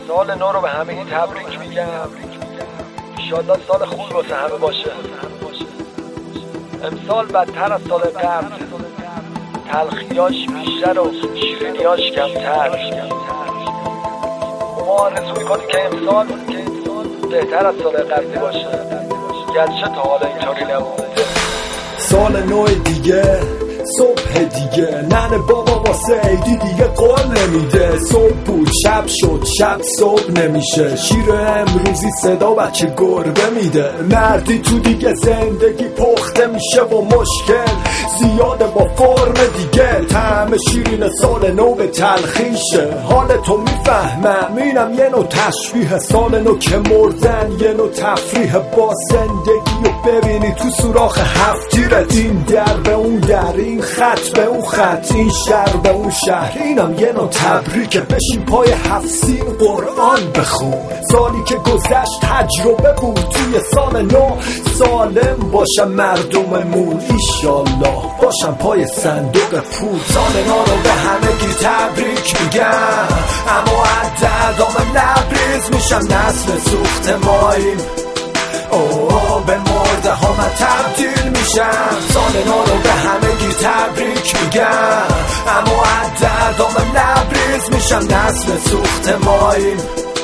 سال نو رو به همگی تبریک میگم. انشالله سال خوب واسه همه باشه. امسال بدتر از سال قبل، تلخیاش بیشتر و شیرینیاش کمتر. ما آرزو میکنیم که امسال بهتر از سال قبلی باشه، گرچه تا حالا اینطوری نبوده. سال نو دیگه، صبح دیگه، ننه بابا واسه عیدی دیگه قول نمیده. صبح بود شب شد، شب صبح نمیشه. شیر امروزی صدا بچه گربه میده. مردی تو دیگه زندگی پخته میشه و مشکل زیاده با فرم دیگه. طعم شیرین سال نو به تلخیشه. حال تو میفهمم، اینم یه نوع تشبیه. سال نو که مردن یه نوع تفریح با زندگی و ببینی تو سوراخ هفتیرت. این در به اون در، این خط به اون خط، این شهر به اون شهر. اینم یه نوع تبریکه. بشین پای حفظین قرآن بخون. سالی که گذشت تجربه بود. توی سال نو سالم باشم مردممون، ایشالله باشم پای صندوق پول. سال نو رو به همگی تبریک میگم، اما از دردام لبریز میشم. نسل سوخت ماییم، به مرده ها من تبدیل میشم. سال نو رو به همگی تبریک میگم، اما از دردام لبریز میشم. نسل سوخت ماییم،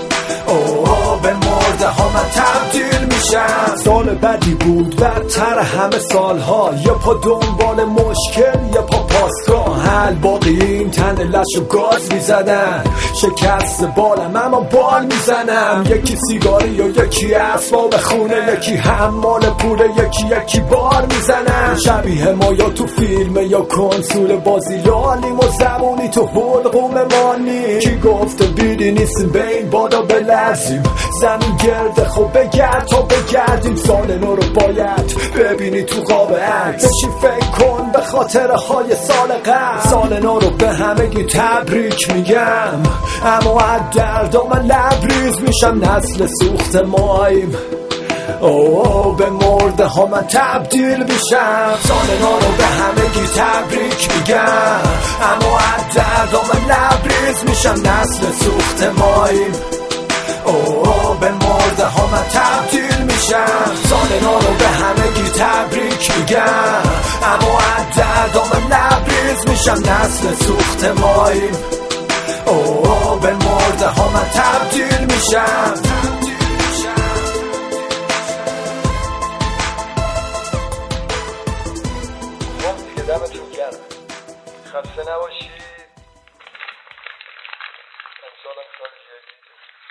به مرده ها من تبدیل میشم. سال بدی بود، بدتر همه سالها. یه پا دنبال مشکل، یه پا پاسگاه. حل باقی این تن لش و گاز میزدن. شکست بالم اما بال میزنم. یکی سیگاری و یکی اسباب خونه، یکی حمال پوله، یکی بار میزنم. شبیه ما یا تو فیلم یا کنسول بازی، لالیم و زبونی تو حلقوم مانی. کی گفته بیدی نیستیم به این بادا بلرزیم. زمین گرده خب بگرد تا بگردیم. سال نو رو باید ببینی تو قاب عکس. بشی فکر کن به خاطره های سال قبل. سال نو رو به همگی تبریک میگم، اما از دردام من لبریز میشم. نسل سوخت ماییم، به مرده ها من تبدیل میشم. سال نو رو به همگی تبریک میگم، اما از دردام من لبریز میشم. نسل سوخت ماییم، به مرده ها من تبدیل میشم. سال نو رو به همگی تبریک میگم، اما از دردام من لبریز میشم. نسل سوخت ماییم، به مرده ها من تبدیل میشم. خب دیگه دمتون گرم، خسته نباشید. امسال